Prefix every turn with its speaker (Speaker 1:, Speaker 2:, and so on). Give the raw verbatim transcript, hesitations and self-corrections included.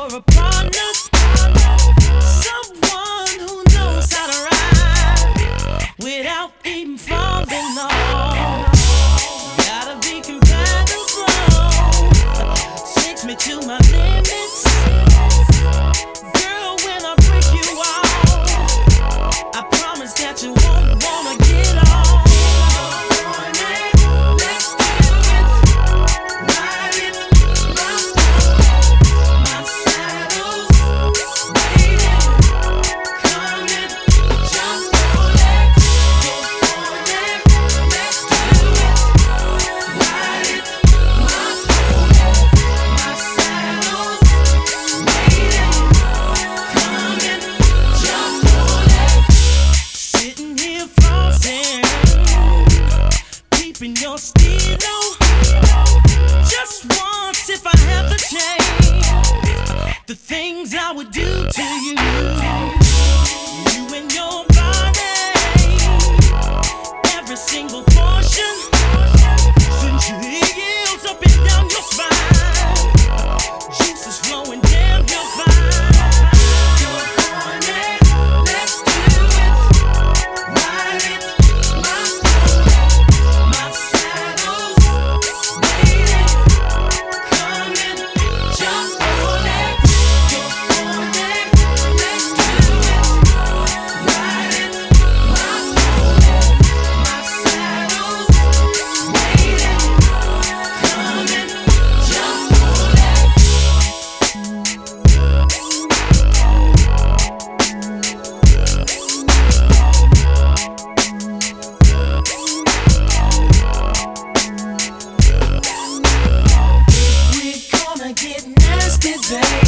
Speaker 1: for a partner, someone who knows how to ride without even falling off. Gotta be compatible, takes me to my limits. Girl, when I break you off, I promise that you won't wanna get off. Your stilo, just once if I have the chance, the things I would do to you, you and your body, every single portion, since your heels up and down your spine, juices flowing down your spine. Get nasty, babe.